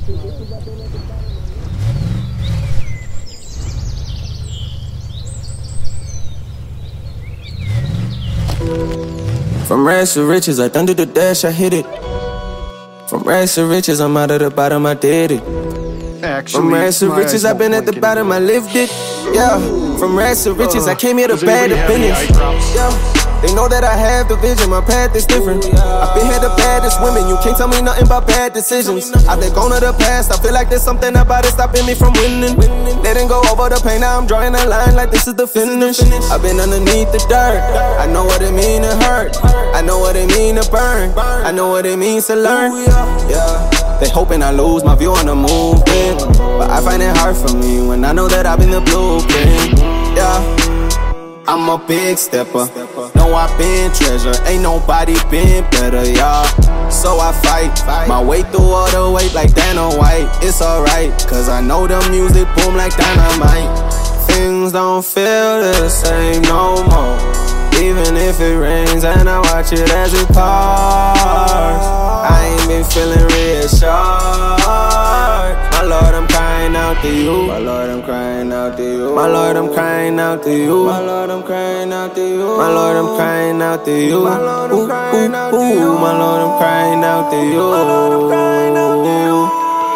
From rags to riches, I done did the dash, I hit it. From rags to riches, I'm out of the bottom, I did it. From rags to riches, I've been at the bottom, I lived it. Yeah, from rags to riches, I came here to bad the business. Yeah. They know that I have the vision, my path is different. I've been here the baddest women, you can't tell me nothing about bad decisions. I've been gone to the past, I feel like there's something about it stopping me from winning. Letting go over the pain, now I'm drawing a line like this is the finish. I've been underneath the dirt, I know what it mean to hurt. I know what it mean to burn, I know what it means to learn. Yeah, they hoping I lose my view on the movement, but I find it hard for me when I know that I've been the blueprint. Yeah, I'm a big stepper, know I been treasure, ain't nobody been better, y'all. So I fight my way through all the weight like Dana White. It's alright, cause I know the music boom like dynamite. Things don't feel the same no more, even if it rains and I watch it as it pours. I ain't been feeling reassured. My Lord, I'm crying out to you. My Lord, I'm crying out to you. My Lord, I'm crying out to you. My Lord, I'm crying out to you. My Lord, I'm crying out to you. My Lord, I'm crying out to you. My Lord, I'm crying out to you.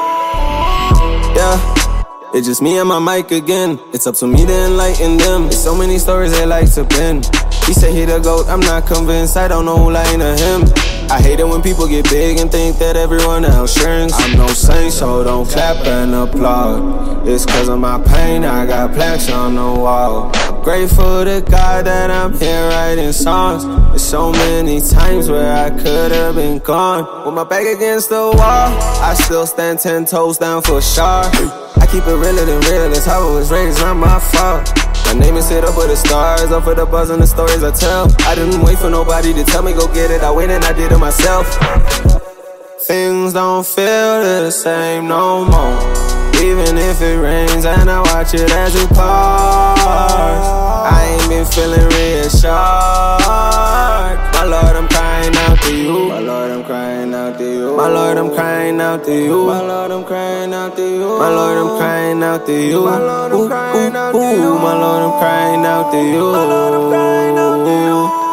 Yeah. It's just me and my mic again. It's up to me to enlighten them. There's so many stories they like to bend. He said he the GOAT, I'm not convinced. I don't know who lying to him. I hate it when people get big and think that everyone else shrinks. I'm no saint, so don't clap and applaud. It's cause of my pain, I got plaques on the wall. I'm grateful to God that I'm here writing songs. There's so many times where I could have been gone. With my back against the wall, I still stand 10 toes down for sure. I keep it realer than real, it's how I was raised, not my fault. My name is hit up with the stars, up for the buzz and the stories I tell. I didn't wait for nobody to tell me go get it, I went and I did it myself. Things don't feel the same no more, even if it rains and I watch it as it pours. I ain't been feeling reassured. My Lord, I'm crying out to you. My Lord, I'm crying out to you. My Lord, I'm crying out to you. My Lord, I'm crying out to you. My Lord, I'm crying out to you. My Lord, I'm crying out to you. My Lord, I'm crying out to you.